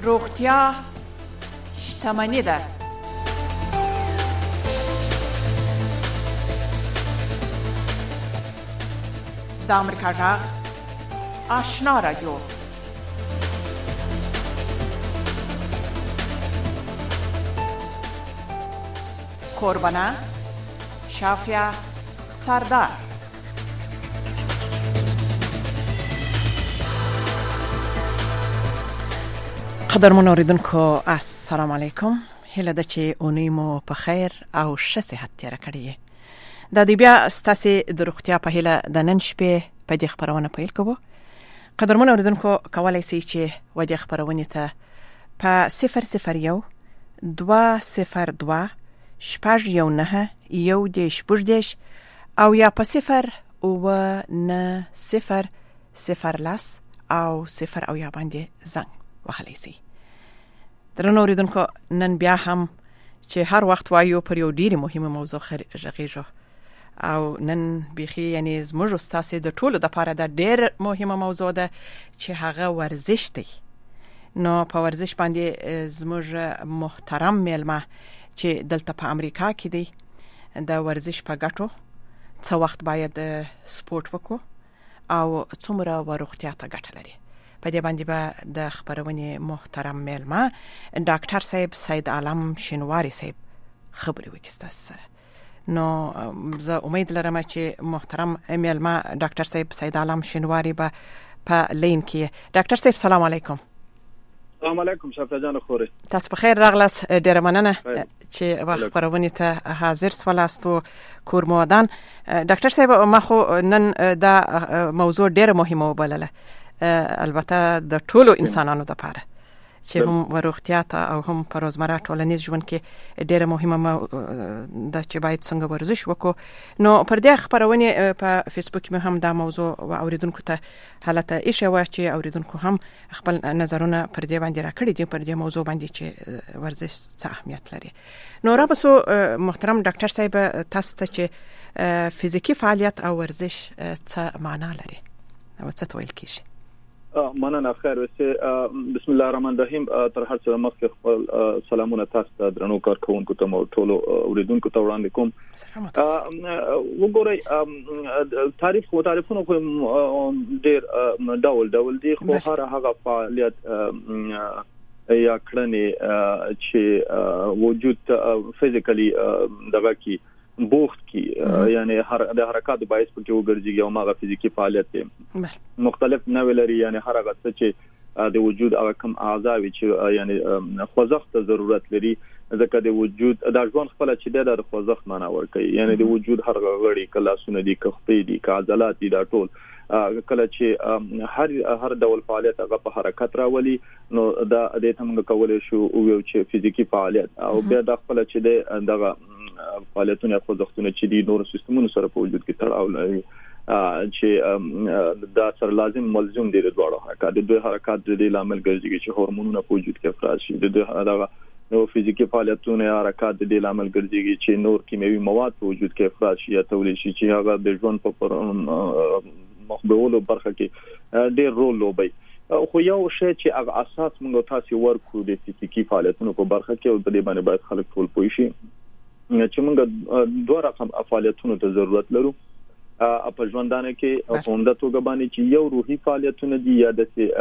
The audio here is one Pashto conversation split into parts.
روغتیا شتمني ده. د امریکا غږ آشنا رادیو. کوربانه شافیا سردار. قدرمن اوریدونکو السلام علیکم. هیله ده چې اونۍ مو په خیر او ښه صحت تیره کړې. د دې بیا ستاسو د روغتیا په هیله د نن شپې په دې خبرونه پیل کوو. قدرمن اوریدونکو کولای شئ چې و دې خبرونه ته په 001 202 شپږ یو د شپږ او یا په 0 او 0 او یا باندې زنګ وهلی شئ. درنو اوریدونکو نن بیا هم چې هر وخت وایو پر یو ډیره مهمه موضوع غږیږو او نن بيخي یعنی زموږ استاد د ټولو د لپاره د ډیر مهمه موضوع ده چې هغه ورزش دی. نو په ورزش باندې زموږ محترم میلمه چې دلته په امریکا کې دی د ورزش په ګټو څو وخت باید سپورت وکړو او څومره ورختیا ته ګټه لري. په دې باندې به د خبرونه محترم میلمه ډاکټر صاحب سید عالم شینواری صاحب خبرې وکړي تاسو سره. نو زه امید لرم چې محترم میلمه ډاکټر صاحب سید عالم شینواری به په لین کې. ډاکټر صاحب سلام علیکم. السلام علیکم شفیع جان خوري. تاسو په خیر راغلاست. ډیره مننه چې وخت خبرونه ته حاضر سولاستو کور مودان. ډاکټر صاحب ما خو نن دا موضوع ډیره مهمه وبلله. البته د ټولو انسانانو لپاره چې هم ورختیا ته او هم په روزمره ټولنیز ژوند کې ډیره مهمه ده چې باید څنګه ورزش وکړو. نو پر دې خبرونه په فیسبوک مې هم دا موضوع اوریدونکو ته حالته ایښه چې اوریدونکو هم خپل نظرونه پر دې باندې راکړي دي پر دې موضوع باندې چې ورزش څه اهمیت لري. نو را بسو محترم ډاکټر صاحب تاسو ته چې فزیکی فعالیت او ورزش څه معنا لري او څه تویل کیږي؟ مننه خیر وسه. بسم الله الرحمن الرحیم. تر هر څه مخکې خپل سلامونه تاسو ته درنو کارکونکو ته او ټولو اوریدونکو ته وړاندې کوم. وګورئ تعریفونه خو ډېر ډول دي خو هر هغه فعالیت یا کړنې چې وجود فزیکلی دغه کی بوخت کی یعنی د حرکت باعث پکې وګرځي او ماغه فزیکی فعالیت مختلف نوع لري. یعنی هر هغه څه چې د وجود او کم اعضاء چې یعنی خوځښت ضرورت لري ځکه د وجود د ژوند خپل چې د خوځښت معنا ورکوي. یعنی د وجود هر غړي کلاسونه دي کخپې دي عضلات دي دا ټول کله چې هر ډول فعالیت هغه په حرکت راولي نو دا د څنګه کولای شو او چې فزیکی فعالیت او بیا د خپل چې دغه فعالیتونه خوځښتونه چې دي نور سیستمونو سره په وجود کې تړاو لري چې دا سره لازم ملزم دي د دوه حرکت د دوه حرکت د لامل ګرځي چې هورمونونه په وجود کې افراز شي. د دغه نو فزیکی فعالیتونه حرکت د لامل ګرځي چې نور کیمیاوي مواد په وجود کې افراز شي یا تولید شي چې هغه د ژوند په مخبولو برخه کې ډېر رول لوبي. خو یو شی چې هغه اساس موږ تاسو ورکو د فزیکی فعالیتونو په برخه کې او په دې باندې باید خلک ټول پوه شي چې موږ دوه رقم فعالیتونو ته ضرورت لرو په ژوندانه کې په عمده توګه باندې چې یو روحي فعالیتونه دي یا د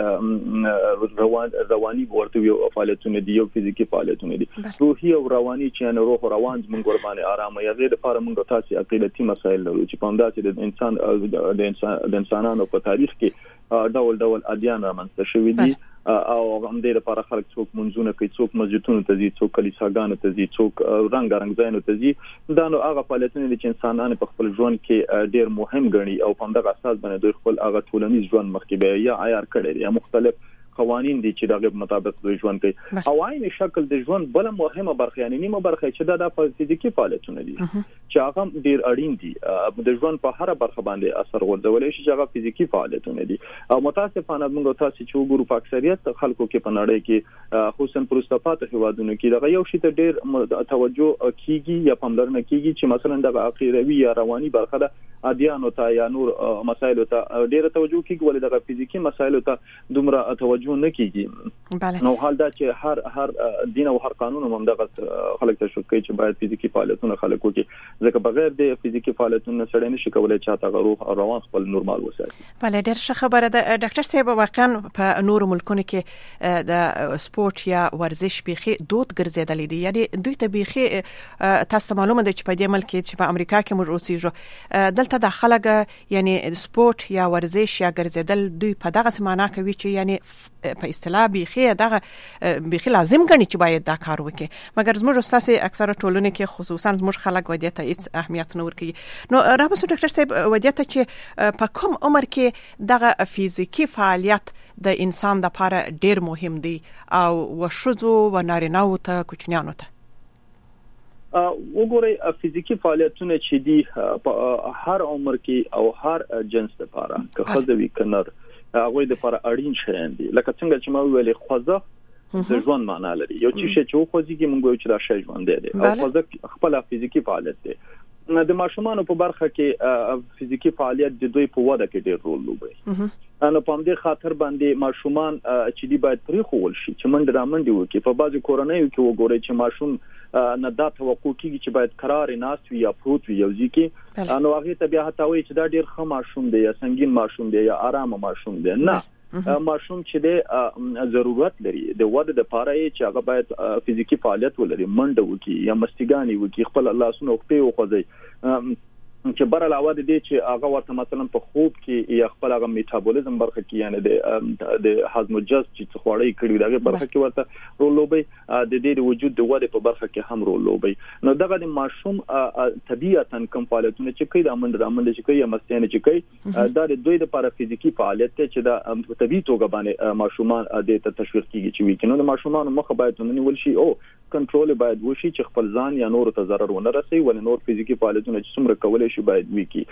رواني ورته یو فعالیتونه دي یو فزیکی فعالیتونه دي. روحي او رواني چې نه روح روان موږ ور باندې آرام یا غیر لپاره موږ تاسو عقیدتي مسایل لرو چې په اندازې د انسانانو په تاریخ کې ډول ادیان رامنځته شوي دي او هم د لپاره خلک څوک منځونه کوي څوک مسجدونو ته ځي څوک کلیساګانو ته ځي څوک رنگارنګ ځایونو ته ځي. دا نو هغه فعالیتونه دي چې انسانان په خپل ژوند کې ډېر مهم ګڼي او په دغه اساس باندې دوی خپل هغه ټولنیز ژوند مخکې به یا عیار کړي یا مختلف قوانین دي چې دغه مطابق دوی ژوند کوي او عین شکل د ژوند بل مهمه برخه یعنی نیمه برخه چې د فزیکی فعالیتونه دي چې هغه ډیر اړین دي د ژوند په هر برخه باندې اثر غورځولای شي چې هغه فزیکی فعالیتونه دي. او متاسفانه موږ تاسو چې وګورو په اکثریت خلکو کې په نړۍ کې خصوصا پروستاپات هیوادونو کې دغه یو شی ته ډیر توجه کیږي یا پاملرنه کیږي چې مثلا د عقیدوي یا رواني برخه ده ادیانو ته یا نور مسایلو ته ډیر توجه کیږي ولې دغه فزیکی مسایلو ته دومره توجه توجه نه کیږي. بله. نو حال دا چې هر دین او هر قانون هم دغه خلک ته شو کوي چې باید فزیکی فعالیتونه خلک وکړي، ځکه بغیر د فزیکی فعالیتونو سره نشي کولای چې تاسو روح او روان خپل نورمال وساتي. بله ډېر ښه خبره ده ډاکټر صاحب. واقعا په نور ملکونو کې د سپورت یا ورزش بيخي دود ګرځیدلې دي، یعنی دوی ته بيخي تاسو معلومه ده چې په دې ملک کې چې په امریکا کې موږ اوسېږو دلته د خلک یعنی سپورت یا ورزش یا ګرځیدل دوی په دغه معنا کوي چې یعنی په اصطلاح بيخي دغه بيخي لازم غني چې باید دا کار وکړي، مګر زموږ استاد اکثره ټولنه کې خصوصا زموږ خلک ودی ته هیڅ اهمیت نه ورکوي. نو راوسو ډاکټر صاحب ودی ته چې په کوم عمر کې دغه فزیکی فعالیت د انسان د لپاره ډیر مهم دی او وشذو و نارینه‌و ته کوچنیانو ته؟ وګورئ فزیکی فعالیتونه چې دي په هر عمر کې او هر جنس لپاره که خزوي کنر هغه د لپاره اړین شي دي. لکه څنګه چې ما ویلې خوځه د ژوند معنا لري، یو چې خوځي کې مونږ یو چې دا شی ژوند دی او خوځه خپل فزیکی فعالیت دی. د ماشومانو په برخه کې فزیکی فعالیت د دوی په وده کې ډېر رول لوبوي. نو په دې خاطر باندې ماشومان چې دی باید پرې خول شي چې منډه را منډي وکړي. په بعضي کورنیو کې وګورئ چې ماشوم نه دا توقع کیږي چې باید قرار ناست وي یا پروت وي یو ځکه نو هغه ته بیا هتاوي چې دا ډېر ښه ماشوم دی یا سنگین ماشوم دی یا آرام ماشوم دی. نه، ماشوم چې د ضرورت لري د وده د پاره چې هغه باید فزیکی فعالیت ولري، منډه وکړي یا مستګانی وکړي، خپل الله سونه خپل وخځي چې بر علاوه د دې چې هغه ورته مثلا په خوب کې یا خپل هغه میټابولیزم برخه کې یعنی د هضم جذب چې خوړې کړي دغه برخه کې ورته رول لوبي، د دې د وجود د وده په برخه کې هم رول لوبي. نو دغه د ماشوم طبيعتاً کوم فعالیتونه چې کوي د منډه چې کوي یا مستیانه چې کوي دا د دوی لپاره فزیکی فعالیت ته چې د طبيعي توګه باندې ماشومان د تشویق کیږي چې وکړي. نو د ماشومان مخه باید ونیول شي او کنټرول باید وشي چې خپل ځان یا نور ته ضرر ونه رسي، ولې نور فزیکی فعالیتونه چې څومره کولای شي باید وکړي.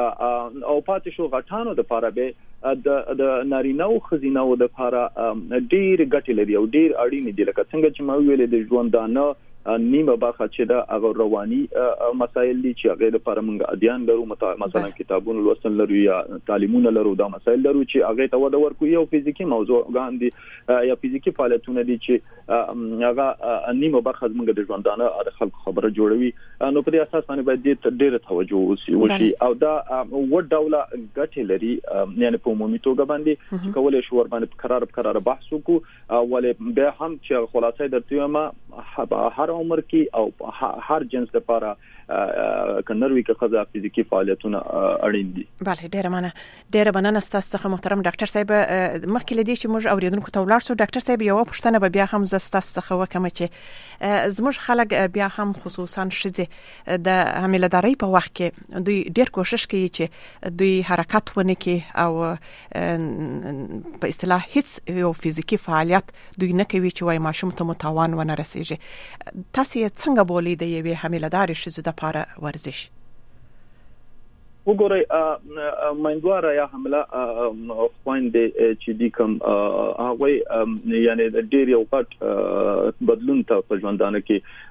او پاتې شو غټانو د لپاره به د نارینه او خزینه او د لپاره ډېر ګټې لري او ډېر اړین دي. لکه څنګه چې ما ویلې د ژوندانه نیمه برخه چې دا هغه رواني مسایل دي چې هغه لپاره موږ ادیان لرو، مثلا کتابونه لوستل لرو یا تعلیمونه لرو، دا مسایل لرو چې هغه ته وده ورکوي. یو فزیکی موضوع غاندي یا فزیکی فعالیتونه دي چې هغه نیمه برخه موږ د ژوندانه د خلکو خبره جوړوي. نو په دې اساس باندې باید ډېر توجه وشي او دا و ډوله ګټې لري، یعنی په عمومي توګه باندې چې کولای شو ور باندې قرار بحث وکړو. ولې به هم چې خلاصې درته ما هر عمر کې او هر جنس لپاره کنروي کې خزا فزیکی فعالیتونه اړین دي. بله ډېر مننه ستاسو څخه محترم ډاکټر صاحب. مخکې لدی چې موږ اوریدونکو ته ولاړ شو ډاکټر صاحب یو پوښتنه بیا هم ز ستاسو څخه وکم چې زموږ خلک بیا هم خصوصا شذ د حامله‌دارۍ په وخت کې دوی ډېر کوشش کوي چې دوی حرکت ونه کړي او په اصطلاح هیڅ یو فزیکی فعالیت دوی نه کوي چې وای ماشوم ته متاوان ونه رسیږي. تاسو څنګه بولې د یوې حامله‌دارې ښځې لپاره ورزش؟ وګورئ مایندواره یا حمله خويندې چې دي کوم هغه یعنی د ډېر یو غټ بدلون ته په ژوندانه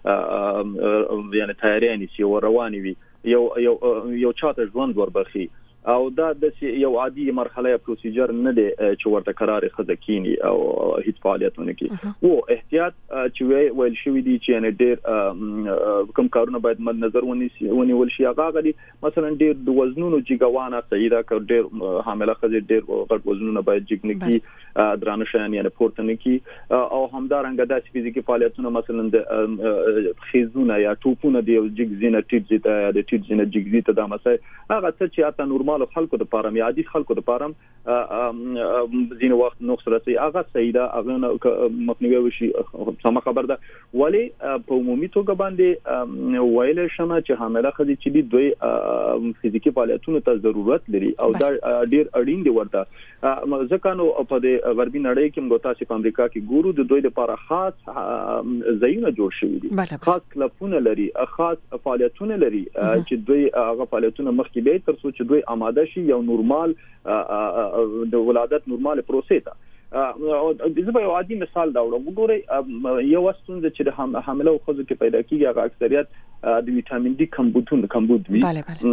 کې یعنی تیاری نیسي او رواني وي یو چاته ژوند وربخي او دا د یو عادي مرحله یا پروسیجر نه دی چې ورته قرار خزکینی او هیڅ فعالیتونه کې او احتیاط چې ویل شوی دی چې نه ډېر کوم کارونه باید مد نظر ونیول شي. هغه غدي مثلا ډېر د وزنونو جګوانه سیده ک ډېر حامله خزې ډېر غټ وزنونه باید جګنکی درانه شان یعنی پورته نکی او همدارنګه د فزیکی فعالیتونه مثلا د خیزونه یا ټوپونه دی جګ زینه ټیټ زیته یا د ټیټ زینه جګ زیته د مسای هغه څه چې اته نورمال خلکو د پاره یا عادي خلکو د پاره زین وخت نو سره هغه سیده هغه مخنیوي وشي سم خبر ده. ولی په عمومي توګه باندې ویل شمه چې حامله خدي چې دوی فزیکی فعالیتونو ته ضرورت لري او دا ډیر اړین دی ورته. ځکه نو په د غربي نړۍ کې موږ تاسو په امریکا کې ګورو د دوی لپاره خاص ځایونه جوړ شوي دي، خاص کلبونه لري، خاص فعالیتونه لري چې دوی هغه فعالیتونه مخکې به تر څو چې دوی آماده شي یو نورمال د ولادت نورمال پروسې ته. زه به یو عادي مثال دا وړم. وګورئ یو ستونزه چې د حامله او ښځو کې پیدا کیږي هغه اکثریت د ویټامین ډي کمبود وي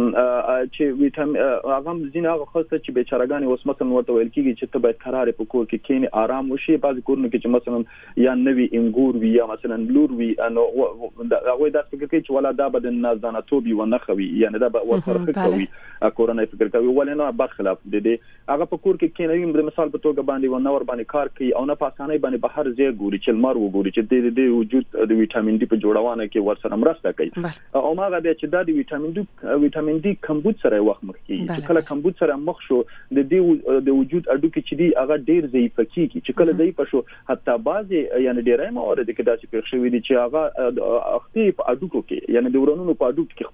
چې ویټامین هغه ځینې هغه خاصه چې بیچارهګان اوس مثلا ورته ویل کیږي چې ته باید قرار په کور کې کینې آرام وشي. بعض کورونه کې چې مثلا یا نوی انګور وي یا مثلا لور وي نو هغه دا فکر کوي چې ولا دا بدن نازدانه وي ونه خوي یعنی دا ورسره فکر کوي کورونه فکر کوي ولنه برخلاف د دې هغه په کور کې کینې د مثال په توګه باندې ونه ور باندې کار کوي او نه پاسانه باندې بهر ځای ګوري چې لمر وګوري چې د وجود د ویټامین ډي په جوړونه کې ورسره مرسته کوي او ماغه د چې د ویټامین ډي کمبود سره وخت مخ کیږي چې کله کمبود سره مخ شو د دې د وجود اډوکې چې دی هغه ډیر ضعیف کیږي چې کله ضعیف شو حتی بعضي یعنی ډیرای موارد کې داسې پیښ شوی دي چې هغه اختی په اډوکو کې یعنی د ورونو په اډوکو کې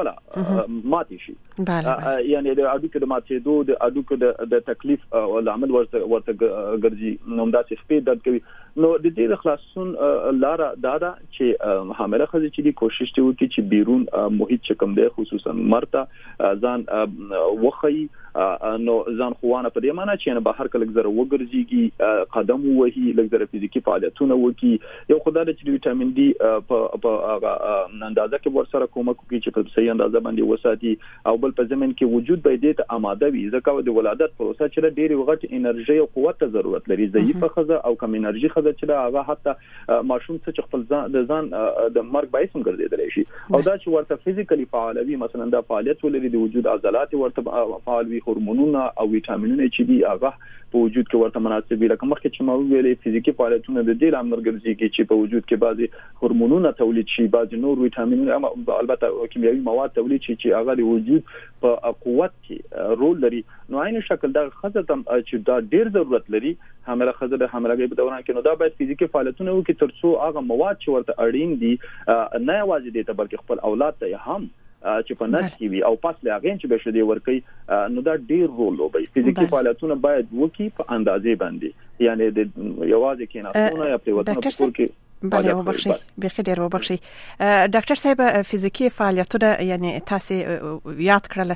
خپل ماتي شي یعنی د اډوکو د ماتېدو د اډوکو د تکلیف او عمل ورته ګرځي نو داسې خپې درد کوي. نو د دې خلاصون لاره دا چې حامله ښځې چې دی کوشش کوي چې بیرون محیط چکم دی خصوصا مرته ځان وخی نو ځان خوانه په دې معنی چې نه بهر کله زره وګرځيږي قدم وهي لږ فزیکی فعالیتونه وکي یو خدای چې ویټامین ډي په اندازه کې ورسره کومک کوي چې په صحیح اندازه باندې وساتي او بل په زمين کې وجود به دې ته آماده وي ځکه د ولادت پروسه چې ډېری وخت انرژي او قوت ته ضرورت لري. ضعیفه ښځه او کم انرژي ښځه چې هغه حتی ماشوم څخه خپل ځان د مرګ باعث هم ګرځیدلی شي او دا چې ورته فزیکلی فعال وي مثلا دا فعالیت ولري د وجود عضلات ورته فعال وي هورمونونه او ویټامینونه چې دي هغه په وجود کې ورته مناسب وي. لکه مخکې چې ما ویلې فزیکی فعالیتونه د دې لامل ګرځي چې په وجود کې بعضي هورمونونه تولید شي بعضي نور ویټامینونه البته کیمیاوي مواد تولید شي چې هغه د وجود په قوت کې رول لري. نو عین شکل دا خزه تم چې دا ډیر ضرورت لري حامله خزه د حاملګۍ په دوران کې نو دا باید فزیکی فعالیتونه وکړي ترڅو هغه مواد چې ورته اړین دي نه یوازې د بلکې خپل اولاد ته هم چې په نس کې وي او پس له هغه چې به شدي ورکي نو دا ډیر رول لوبي. فزیکی فعالیتونه باید وکړي په اندازې باندې یعنی د یوازې کې نه یا پریوتونه په کور کې بله وبخشي بخیر ډیر وبخشي. ډاکټر صاحب فزیکی فعالیتونه یعنی تاسو یاد کړل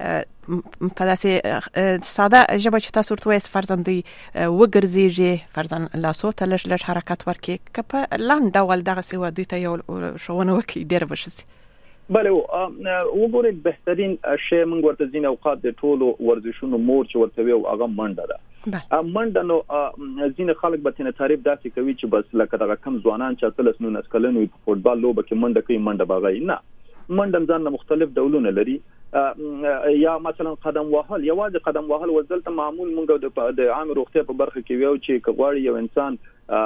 په داسې ساده ژبه چې تاسو ورته وایي فرزندي وګرځيږي فرزن لاسو ته لږ حرکت ورکړي کپه لاند ډول دغه سی ودی ته یو شوونه وکړي ډیر وشي. بله وګورئ بهترین شی موږ ورته ځین اوقات د ټولو ورزشونو مور چې ورته وي او هغه منډه ده. منډه نو ځین خلک به تنه تعریف داسې کوي چې بس لکه دغه کم ځوانان چې تلس نو نسکلن وي په فوتبال لوبه کې منډه کوي منډه باغی نه منډه ځان مختلف ډولونه لري یا مثلا قدم وهل یوازې قدم وهل وزلته معمول موږ د عام روغتیا په برخه کې ویو چې کغواړي یو انسان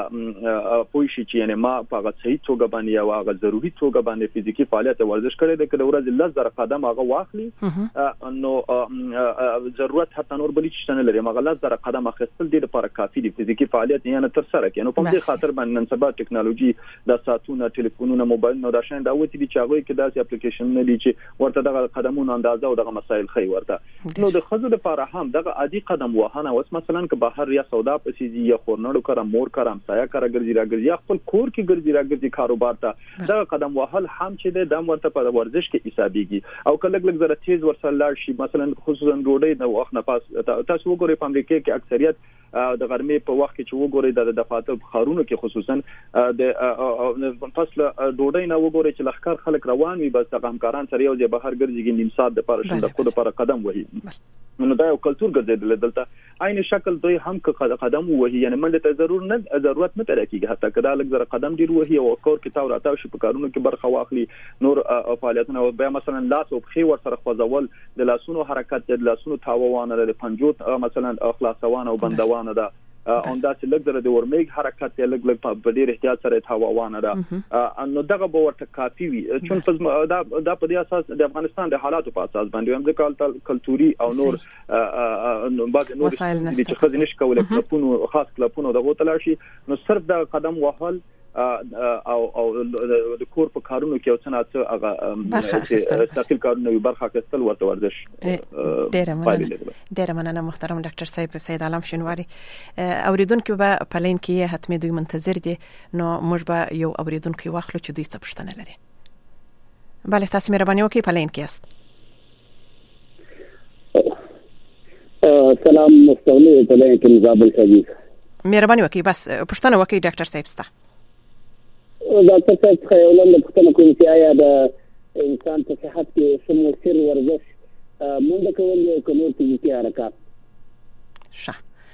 پوه شي چې یعنی ما په هغه صحیح توګه باندې او هغه ضروري توګه باندې فزیکی فعالیت ورزش کړي د کله ورځ لزر قدم هغه واخلي نو ضرورت حتی نور بلی چې نه لري مغه لزر قدم اخیستل د لپاره کافي دي فزیکی فعالیت یعنی تر سره کې نو په دې خاطر باندې نن سبا ټکنالوژي د ساعتونو ټلیفونونو موبایل نو دا شان دا وتی دي چې هغه کې داسې اپلیکیشن نه دي چې ورته دغه قدمونو اندازه او دغه مسائل خي ورته نو د خزو لپاره هم دغه عادي قدم وهنه اوس مثلا که بهر یا سودا پسې یا خورنړو کرا مور کرا همسایه کرا ګرځي راګرځي خپل کور کې ګرځي راګرځي کاروبار ته دا قدم وهل هم چې د دم ورته په ورزش کې حسابيږي او کله لږ زره تیز ورسره لاړ شي مثلا خصوصا ډوډۍ د وخت نه پاس تاسو وګورئ په امریکا کې اکثریت د غرمې په وخت کې چې وګورئ د دفاتر خارونو کې خصوصا د فصل ډوډۍ نه وګورئ چې لخر خلک روان وي بس د همکاران سره یو ځای بهر ګرځي نیم ساعت د پاره شنده خود لپاره قدم وهي نو دا یو کلچر ګرځیدل دلته عین شکل دوی هم قدم وهي یعنی منډه ته ضرورت نه پیدا کیږي حتی کدا لږ زره قدم ډیر وهي او کور کې تاو راته شي په کارونو کې برخه واخلي نور فعالیتونه او بیا مثلا لاس او خې ور سره خوځول د لاسونو حرکت د لاسونو تاوونه د پنجو مثلا خلاصونه او بندونه ده اوندا چې لږ زره د ورمیګ حرکت یې لږ په ډیر احتیاط سره تاوونه ده نو دغه به ورته کافي وي چون دا په دې اساس د افغانستان د حالاتو په اساس باندې هم د کلتوري او نور بعض نور چې خزینه نش کوله کلپونو خاص کلپونو دغه تلاشي نو صرف د قدم وهل او د کور په کارونو کې او څنګه هغه تاکل کارونه یو برخه کېستل ورته ورزش ډېر مننه محترم ډاکټر صاحب سید عالم شنواری اوریدونکو به پلین کې حتمی دوی منتظر دي نو موږ به یو اوریدونکو واخلو چې دوی څه پوښتنه لري. بله تاسو مهرباني وکړئ پلین کې است. سلام مستولی پلین کې زابل شدید مهرباني وکړئ بس پوښتنه وکړئ ډاکټر صاحب ستا. ډاکټر صاحب څخه یو لنډه پوښتنه کوم چې آیا د انسان په صحت کې څه مؤثر ورزش منډه کول یو که نور فزیکي حرکات؟ ښه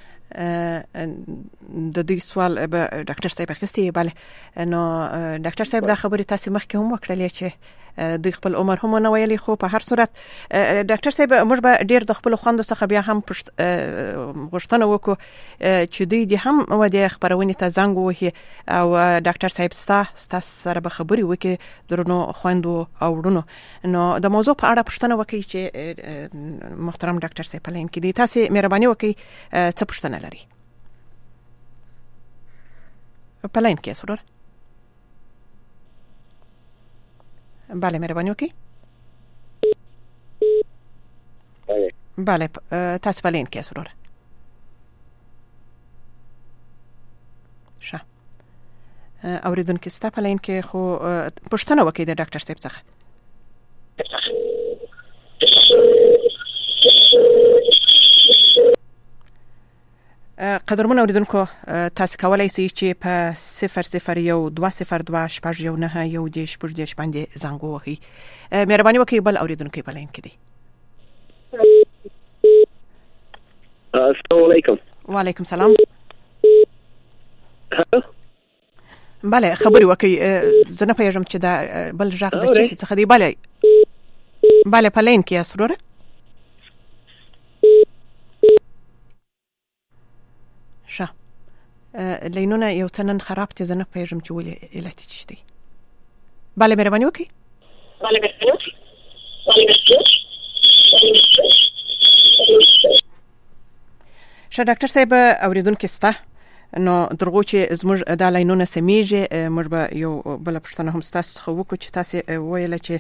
د دې سوال به ډاکټر صاحب اخیستی. بله نو ډاکټر صاحب دا خبره تاسو مخکې هم وکړلې چې د خپل عمر هم نه ویلي، خو په هر صورت ډاکټر صاحب موږ به ډیر د خپل خوندو څخه بیا هم غوښتنه وکړو چې دوی د هم و د خبرونې ته زنګ ووهي او ډاکټر صاحب ستاسو سره به خبرې وکړي درنو خوندو او ورونو. نو د موضوع په اړه پوښتنه وکړي چې محترم ډاکټر صاحب پلان کې دي، تاسو مهرباني وکړئ څه پوښتنه لري پلان کې سرور. بله مهرباني وکړئ. بله تاسو پلان کې سرور. ښه اوریدونکو ستا پلان کې خو پوښتنه وکړئ د ډاکټر صاحب څخه. قدرمن اوریدونکو تاسو کولای شئ چې په 0012022191 باندې زنګ ووهئ. مهرباني وکړئ بل اوریدونکو په لاین کې دی. السلام علیکم. وعلیکم سلام. بله خبري وکړئ. زه نه پوهیږم چې دا بل ژغ د چي څخه دی. بله په لاین کې اسروره. ښه لینونه یو څنن خراب دي، زه نه پوهیږم چې ولې علت یې څه دی. بله مهرباني وکړئ. ښه ډاکټر صاحب اوریدونکو ستا نو درغو چې زموږ د لاینونو سمېږي، موږ به یو بل پښتنه هم تاسو خو وکړو چې تاسو ویل چې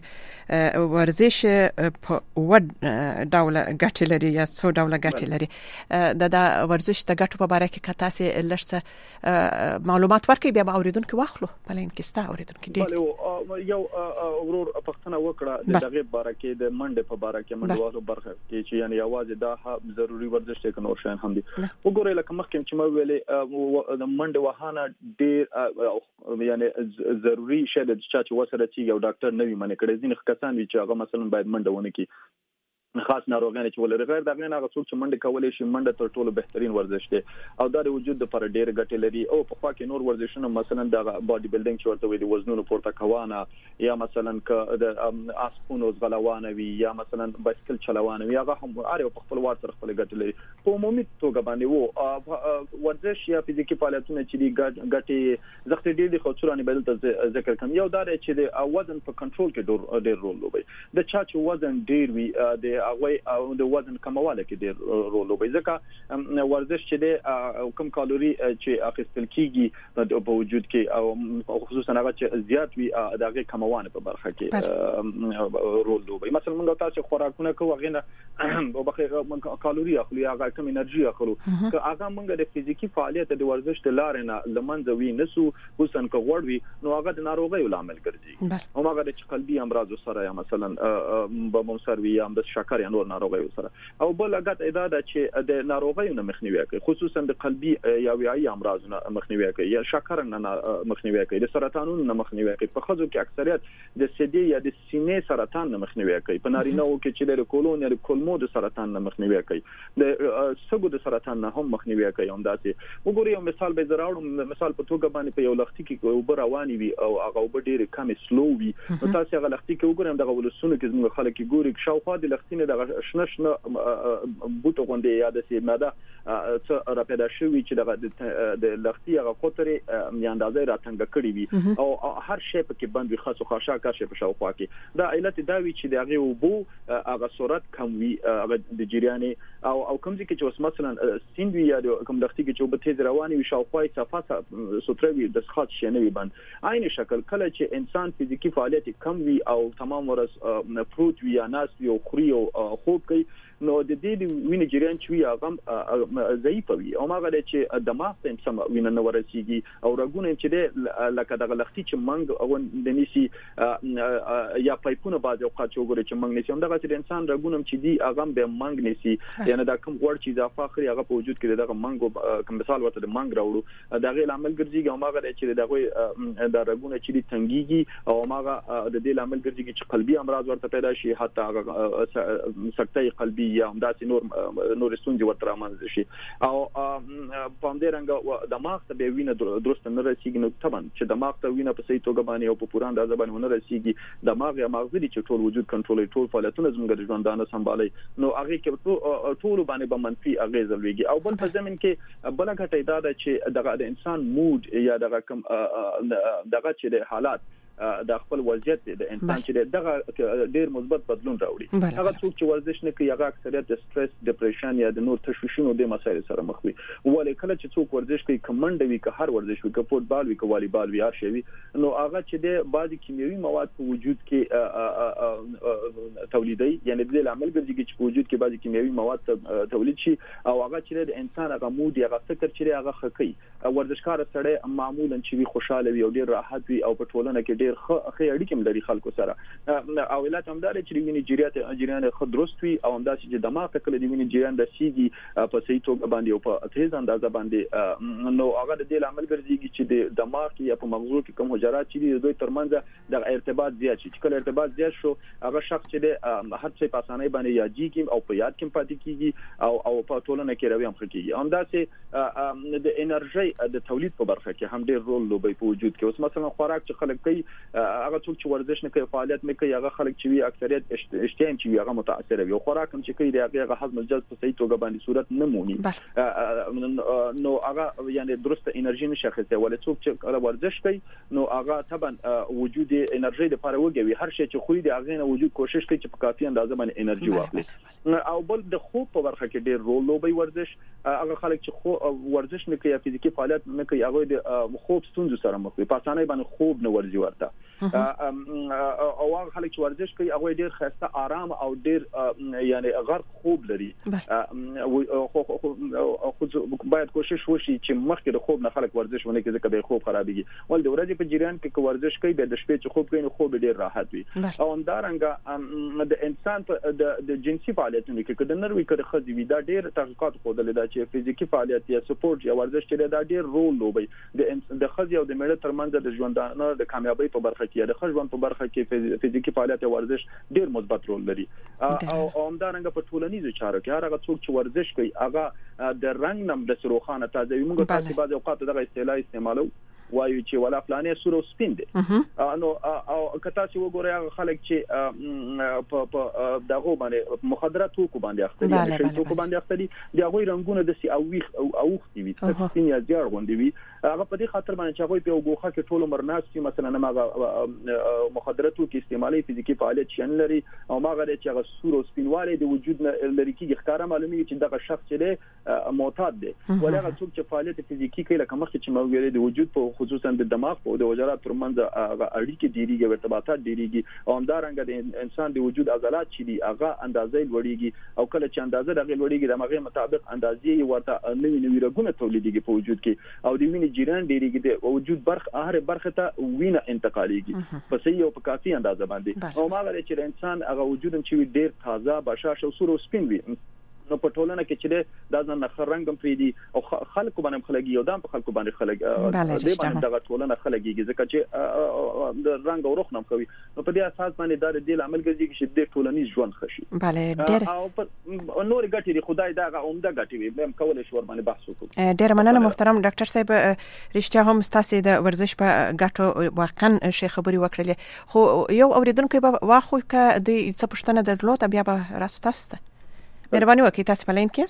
ورزش په ود ډول ګټه لري یا څو ډول ګټه لري. دا ورزش د ګټو په اړه کې تاسو لږ معلومات ورکړئ بیا به اوریدونکو واخلو. بلین کې ستا اوریدونکو دی یو ورور پښتنه وکړه د دغه باره کې د منډه په باره کې منډوالو برخه کې چې یعنی یوازې دا ضروری ورزش دی که نور شین هم دي. وګورئ لکه مخکې چې ما ویلې د منډه وهانه ډیر یعنی ضروری شی د چې وسره چې یو ډاکټر نوی منې کړي ځینې کسان دي چې هغه مثلا باید منډه ونه کړي خاص ناروغانه چې ولر غیر دغه نه هغه څوک چې منډه کولای شي منډه تر ټولو بهترین ورزش دی او دا د وجود لپاره ډیر ګټه لري. او په خوا کې نور ورزشونه مثلا د باډي بلډینګ چې ورته وي د وزنونو پورته کوونه یا مثلا ک د اسپونو غلوانه وي یا مثلا بایسکل چلوانه وي هغه هم اړ په خپل وار سره خپل ګټه لري. په عمومي توګه باندې وو ورزش یا فزیکي فعالیتونه چې دی ګټه زخت ډیر دي خو څورانه بدل ته ذکر کوم. یو دا چې د وزن په کنټرول کې ډیر رول لوبي. د چا چې وزن ډیر وي د هغه او د وزن کمواله کې ډیر رول لوبي ځکه ورزش چې د کم کالوري چې اخیستل کیږي په وجود کې او خصوصا هغه چې زیات وي دغه کموانه په برخه کې رول لوبي. مثلا موږ تاسو خوراکونه کوو غینه او بخیر کالوري اخلو یا هغه کم انرژي اخلو که هغه موږ د فزیکی فعالیت د ورزش د لارې نه لمنځوي نسو حسن کو وړوي نو هغه د ناروغیو لامل ګرځي او هغه د قلبي امراض سره یا مثلا بمسروي یا د شکر یا نور ناروغیو سره او بل هغه اعداد چې د ناروغیو نه مخنیوي کوي خصوصا د قلبي یا وعي امراض نه مخنیوي کوي یا شکر نه مخنیوي کوي د سرطانونو نه مخنیوي کوي. په خځو کې اکثریت د سدي یا د سینې سرطان نه مخنیوي کوي. په نارینه‌و کې چې د کولون یا کولمو د سرطان نه مخنیوي کوي. د سګو د سرطان نه هم مخنیوي کوي. همداسې وګورئ یو مثال به زراوړم مثال په توګه باندې په یو لختي کې اوبه رواني وي او هغه اوبه ډېر کم سلو وي نو تاسو هغه لختي کې وګورئ دغه ولسونو کې زموږ خلک ګوري شاوخوا د لختینه دغه شنه بوټو غونډه یا د سیماده څه را پیدا شوی چې دغه د لختي هغه قطرې اندازې راټنګ کړې وي او هر شی په کې بند وي خاصو خاصه کار شي په شاوخوا کې دا علت دا وی چې دغه وبو هغه سرعت کم وي هغه د جریان او کوم ځکه چې مثلا سیندوی یا کوم لختي کې چې وب تیز رواني وي شاوخوا صفه ستروي د خاص شي نه وي بند عین شکل کله چې انسان فزیکی فعالیت کم وي او تمام ورځ پروت وي یا ناس وي او خوري او خوب کوي نو د دې وینې جریان چې هغه ضعیف وي او هغه چې دماغ ته سم وینه نه ورسیږي او رګونه چې لکه دغه لختي چې منګ او د نيسي یا پایپونه باز اوقات چې وګوري چې منګ نيسي همدغه چې انسان رګونه چې دی هغه به منګ نيسي یعنی دا کوم غوړ چې اضافه اخري هغه په وجود کې دغه منګ کوم مثال ورته د منګ راوړو دا غي عمل ګرځي او هغه چې دغه د رګونه چې دی تنګيږي او هغه د دې عمل ګرځي چې قلبي امراض ورته پیدا شي حتی سکته قلبي یا همداسې نور ستونزې ورته رامنځته شي او په همدې رنګ دماغ ته به وینه درست نه رسیږي نو طبعا چې دماغ ته وینه په صحیح توګه باندې او په پوره اندازه باندې نه رسیږي دماغ یا مغز دي چې ټول وجود کنټرول ټول فعالیتونه زموږ د ژوندانه سمبالي نو هغه کې ټول باندې به منفي اغیز لويږي او بل په ځمن کې بل غټه دا ده چې دغه د انسان مود یا دغه کم دغه چې د حالات د خپل وضعیت د انسان چې دغه ډیر مثبت بدلون راوړي هغه څوک چې ورزش نه کوي هغه اکثریت د سټرس ډیپریشن یا د نور تشویشونو د مسایل سره مخ وي ولې کله چې څوک ورزش کوي کمنډ وي که هر ورزش وي که فوتبال وي که والیبال وي هر شی وي نو هغه چې د بعضی کیمیاوي مواد په وجود کې تولیدي یعنی د عمل ګرځي چې په وجود کې بعضی کیمیاوي مواد تولید شي او هغه چې د انسان هغه مود هغه فکر چې هغه خکې ورزشکار سره معمولا چې وي خوشاله وي او ډیر راحت وي او په ټولنه کې ډیر خې اړیکې لري خلکو سره او ولات همدار چې ویني جریان خدرست وي او همداسې چې دماغ ته کله دی ویني جریان رسیږي په صحیح توګه باندې او په تیز اندازه باندې نو هغه د دې عمل ګرځي چې د دماغ یا په مغزو کې کوم حجرات چې د دوی ترمنځ د ارتباط زیات شي چې کله ارتباط زیات شو هغه شخص چې د هر څه په اسانۍ باندې یادېږي او په یاد کې پاتې کیږي او په ټولنه کې روي هم خکېږي همداسې د انرژي د تولید په برخه کې هم ډېر رول لوبي په وجود کې اوس مثلا خوراک چې خلک کوي هغه څوک چې ورزش نه کوي فعالیت نه کوي هغه خلک چې وي اکثریت اشتهام چې هغه متاثر وي او خوراک هم چې کوي هغه هضم الجذب په صحیح توګه باندې صورت نه موني نو هغه یعنی درست انرژي نشه اخیسته ولې څوک چې ورزش کوي نو هغه طبعا وجود انرژي لپاره وګوي هر شی چې خوري د هغه نه وجود کوشش کوي چې په کافي اندازه باندې انرژي واخلي او بل د خوب په برخه کې ډېر رول لوبي ورزش هغه خلک چې ورزش نه کوي فزیکی فعالیت نه کوي هغه د خوب ستونزو سره مخ وي په اسانۍ باندې خوب نه ورځي ورته او هغه خلک چې ورزش کوي هغه ډیر خسته آرام او ډیر یعنی غرق خوب لري خو باید کوشش وشي چې مخکې د خوب نه خلک ورزش ونه کوي ځکه د خوب خرابېږي ول د ورځې په جریان کې ورزش کوي به د شپې چې خوب کوي نو خوب ډیر راحت وي او همدارنګه د انسان په د جنسي فعالیتونو کې د نروي کې د خځې وي دا ډیر تحقیقات ښودل دا چې فزیکی فعالیت یا سپورت یا ورزش چې دا ډیر رول لوبي د خځې او د مېړه ترمنځ د ژوندانه د کامیابی په برخه کې د خځوان په برخه کې فزیکی فعالیت او ورزش ډیر مثبت رول لري او همدارنګه په ټولنیزو چارو کې هر هغه څوک چې ورزش کوي هغه د رنگ نم د سروخانه تازه وي موږ تاسو بعض اوقات دغه اصطلاح استعمالو وایو چې ولا فلانه سور او سپین دي نو او کته چې وګورئ هغه خلک چې په دغه باندې مخدرات کو باندې اخلي یا شي کو باندې اخلي دغه رنگونه د سی او وختي وي سپین یا زیار غوندي وي هغه په دې خاطر باندې چې هغه په وګوخه کې ټول مرناس چې مثلا هغه مخدراتو کې استعمالي فزیکی فعالیت شین لري او هغه چې هغه سور او سپینواله د وجود نه لري کې ښکارا معلومي چې دغه شخص چې معتاد دی ولغه څوک چې فعالیت فزیکی کوي لکه مخکې چې موږ د وجود په خصوصا د دماغ او د وجرات ترمنځ اړیکې ډیریږي ارتباطات ډیریږي او همدارنګه د انسان د وجود عضلات چې دی هغه اندازې لوړیږي او کله چې اندازه دغه لوړیږي د هغه مطابق اندازې ورته نوې رګونه تولیديږي په وجود کې او د وینې جریان ډیریږي د وجود هر برخه ته وینه انتقاليږي په صحیح او په کافي اندازه باندې او ماغه چې انسان هغه وجود چې ډیر تازه بشاش او سور او سپین وي نو په ټولنه کې چې دا ځنه خرنګم پریدي او خلکو باندې خلګي او دام په خلکو باندې خلګ د باندې دغه ټولنه خلګي ځکه چې د رنگ او رخ نم کوي نو په دې اساس باندې د دې عمل کوي چې د ټولنیز ژوند خشي bale ډېر او نور غټي دي خدای دا عمده غټي وي هم کولای شو ور باندې بحث وکړو ډېر مننه محترم ډاکټر صاحب رښتیا هم تاسو د ورزش په غټو واقعا شي خبري وکړلې خو یو اوریدونکو به واخو ک د څه پښتنه درلوته بیا به راستاسته مهرباني وکړئ تاسو په لاین کې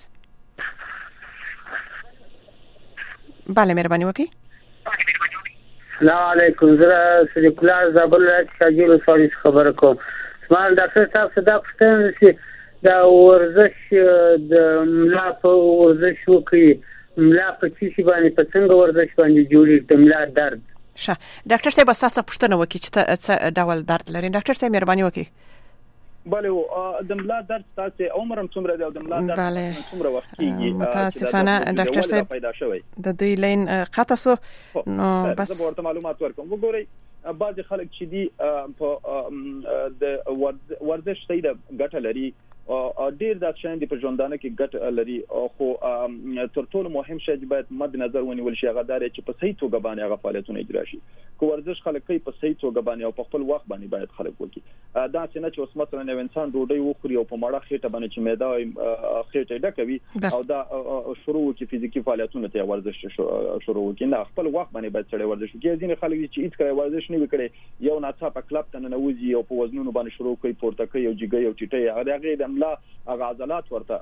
bale مهرباني وکړئ السلام علیکم زه سلیکولار زابل شاجر سوري خبر کوم سوال ډاکټر صاحب صدا پښتنه چې دا ورزش د ملا په ورزش وکړي ملا په چې باندې په څنګه ورزش باندې جوړي د ملا درد ډاکټر صاحب تاسو پښتنه وکړي چې څه ډول درد لري ډاکټر صاحب مهرباني وکړئ بله د ملا درد تاسو عمرم څومره دی او د ملا درد څومره وخت کیږي متاسفانه ډاکټر صاحب پیدا شوی د دوی لین قطع سو نو بس زه ورته معلومات ورکوم. وګورئ بعض خلک چې دي په د ورزش صحیح د ګټه لري او ډیر د شاین دی په ژوندانه کې ګټه لري خو تر ټولو مهم شی چې باید مد نظر ونیول شي هغه دار چې په صحیح توګه باندې هغه فعالیتونه اجرا شي. کو ورزش خلک کوي په صحیح توګه باندې او په خپل وخت باندې باید خلک وکړي. دا څنګه چې اوس مثلا یو انسان ډوډۍ وخوري او په ماړه خېټه باندې چې معده خېټه ډکوي او دا شروع کی فزیکی فعالیتونه ته ورزش شروع کی نه خپل وخت باندې باید سره ورزش وکړي. ځینې خلک چې هیڅ کوي ورزش نه وکړي یو ناڅاپه کلب ته نه وځي او په وزنونو باندې شروع کوي پورته کوي او جګي او ټیټي هغه د ملا هغه عضلات ورته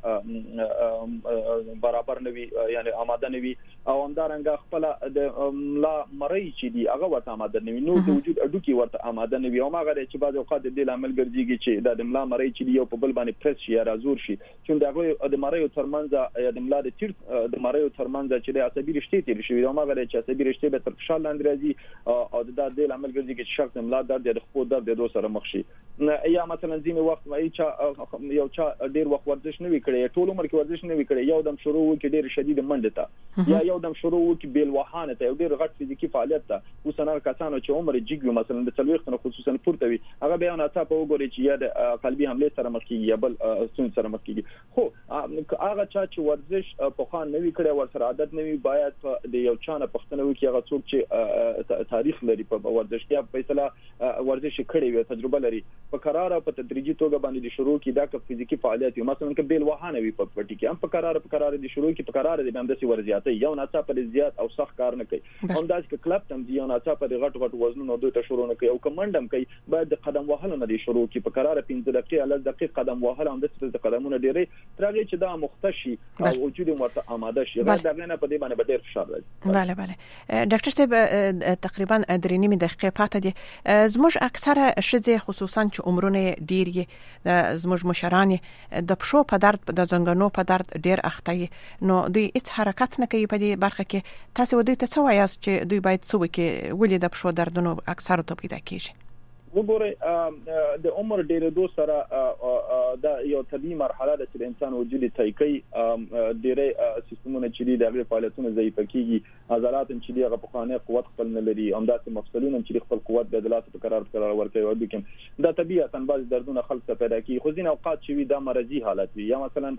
برابر نوي یعنی آماده نوي او همدارنګه خپل د ملا مړی چې دی هغه ورته آماده نوي نو د وجود اډوکی ورته آماده نوي او هغه چې بعض اوقات د عمل ګرځيږي چې د ملا مړی چې دی یو په بل باندې پرس شي یا رازور شي چې دغه د مړی ترمنځ یا د ملا د تیر د مړی ترمنځ چې د عصبي رشتې تیر شي او هغه چې عصبي رشتې به تر فشار لاندې راځي او د عمل ګرځيږي چې شخص ملا درد یا د خپل درد د سره مخ شي یا مثلا ځینې وخت یو چا ډیر وخت ورزش نه وکړي ټول عمر کې ورزش نه وکړي یو دم شروع وکړي ډیر شدید منډه ته یا یو دم شروع وکړي بیل وهانه ته یو ډیر غټ فزیکی فعالیت ته وسنه کسانو چې عمر جګ مثلا د تلويختنه خصوصا پورته وي هغه به نه تاسو وګورئ چې یا د قلبي حمله سره مخ کیږي یا بل سن سره مخ کیږي. خو هغه چې ورزش په خان نه وکړي ور سره عادت نه وي باید د یو چانه پښتنه وکړي هغه څوک چې تاریخ لري په ورزش کې فیصله ورزش کړي وي تجربه لري په قرار او په تدریجي توګه باندې شروع کی دا که فزیکی فعالیت مثلا که بیل وهانه وي په پټی کې هم په قرار دي شروع کی په قرار دي هم د ورزياتي یو ناڅه په زیات او سخت کار نه کوي هم داس کې کلب تم دی یو ناڅه په غټ وزنونو دوی ته شروع نه کوي او کمنډم کوي باید د قدم وهلو نه دي شروع کی په قرار 15 دقیقې ل دقیقې قدم وهل هم د قدمونو ډیره ترغه چې دا مختشي او وجود مرته آماده شي دا غنه په دې باندې ډیر فشار راځي. بله بله ډاکټر صاحب تقریبا 3.5 دقیقې پاتې دي. زموږ اکثره شذې خصوصا چې عمرونه ډیر یې زموږ مشران د پښو په درد د زنګونو په درد ډیر اخته نو دوی هیڅ حرکت نه کوي په دې برخه کې تاسو ودی ته څه وایاست چې دوی باید څه وکړي ولې د پښو دردونو اکثره ته پیدا کیږي؟ وګورئ د عمر ډیرېدو سره دا یو طبي مرحله ده چې انسان وجود ته کوي ډیره سیستمونه چې د فعالیتونو ضعیف کیږي عضلات چې دی هغه په خانه قوت خپل نه لري همداسې مفصلونه چې خپل قوت د عضلات په قرار ورکوي او د کوم دا طبيعتا بعض دردونه خلک ته پیدا کیږي خو ځینې اوقات چې وي دا مرضی حالت وي یا مثلا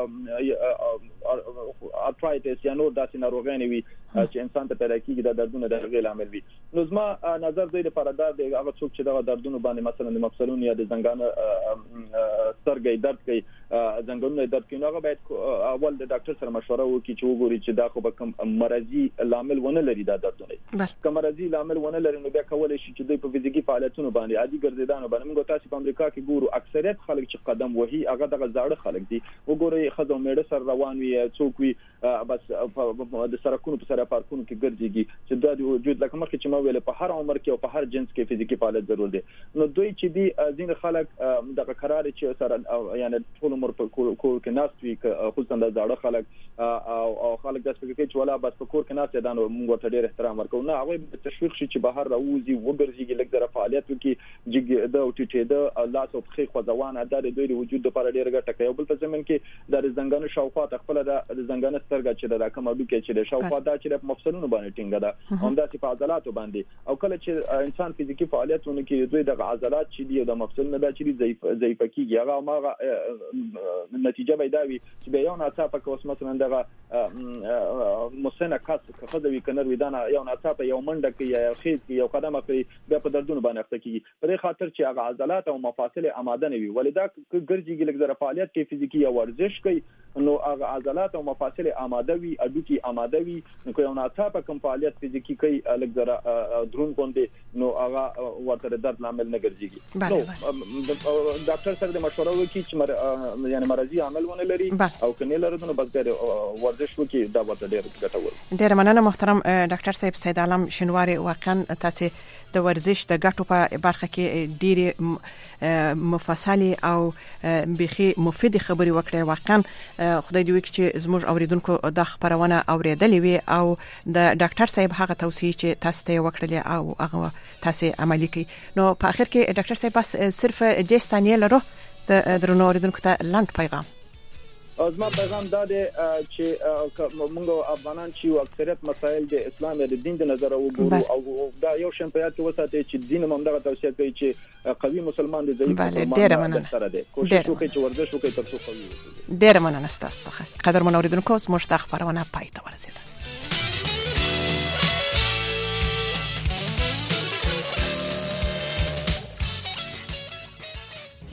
ارترایټس یا نور داسې ناروغان وي چې انسان ته پیدا کیږي دا دردونه د غیر عامل وي نو زما نظر دی لپاره دا د هغه څوک چې دا دردونه باندې مثلا د مفصلونو یا د زنګانه سترګې درد کوي زنګونو درد کوي هغه باید اول د ډاکټر سره مشوره وکړي چې وګوري چې دا خو به کوم مرضی لامل ونه لري دا دردونه کوم مرضی لامل ونه لري نو بیا کولای شي چې د فزیکی فعالیتونو باندې عادي ګرځیدانو باندې موږ تاسو په امریکا کې ګورو اکثریت خلک چې قدم وهي هغه دغه زاړه خلک دي وګورئ خزو میډه سره روان وي څوک وي بس د سرکونو په سره پارکونو کې ګرځيږي چې د وجود لکه مخکې چې ما ویل په هر عمر کې او په هر جنس کې فزیکی فعالیت ضروري دي نو دوی چې دي ځین خلک دغه قرار چې سره یعنی ټول عمر په کور کې ناست وي خصوصا د زاړه خلک او خلک د سپکې چې ولا بس په کور کې ناست دي نو موږ ته ډېر احترام ورکو نه هغه تشویق شي چې بهر راوځي وګرځي لکه د فعالیت وکي جګ د او ټیټه د الله او خې خوځوانه د دوی وجود لپاره ډېر ګټه کوي بل په زمين کې د زنګانو شاوخوا خپل د زنګانو سترګه چې د کومه دوی کې چې د شاوخوا د چې مفصلونو باندې ټینګه ده همدا چې په عضلاتو باندې او کله چې انسان فزیکی فعالیتونه کې دوی د عضلات چې دی د مفصلونو د چې ضعیف کیږي هغه ماغه نتیجه پیداوي چې به یو ناڅاپه کوس مثلا دغه مسنه کاس خدوي کنر ودانه یو ناڅاپه یو منډه کې یا خېز کې یو قدم کوي بیا په دردونو باندې اخته کیږي په خاطر چې هغه عضلات او مفاصل آماده نه وي ولدا ګرځيږي لکه د فعالیت کې فزیکی یا ورزش کوي نو هغه عضلات او مفاصل آماده وي اډوکی آماده وي نو یو ناڅاپه کوم فعالیت فزیکی کوي لکه د درون باندې نو هغه ورته درد عامل نه ګرځيږي نو ډاکټر سره د مشوره وکړي چې یعنی مرضی عامل ونه لري او کني لري نو بس ورزش وکړي دا ورته ډېر ګټور. ډېر مننه محترم ډاکټر صاحب سید عالم شنواری واقعا تاسو د ورزش د ګټو په برخه کې ډېر مفصل او بيخي مفید خبري وکړې واقعا خدای دې وکړي چې زموږ اوریدونکو د خبرونه اوریدلې وي او د ډاکټر صاحب هغه توصیه چې تاسو ته وکړلې او هغه تاسو عملي کړئ. نو په اخر کې ډاکټر صاحب بس صرف 10 ثانیې لرو د درنو اوریدونکو ته لاند پیغام. زما پیغام دا دی چې موږ افغانان چې اکثریت مسایل د اسلام د دین د نظر وګورو او دا یو شان په یاد وساتئ چې دین همدغه توصیه کوي چې قوي مسلمان د ضعیف مسلمان سره دی. کوشش وکړئ چې ورزش وکړئ تر څو قوي اوسئ. ډیر مننه ستاسو څخه. قدرمن اوریدونکو زموږ د خبرونه پای ته ورسیده.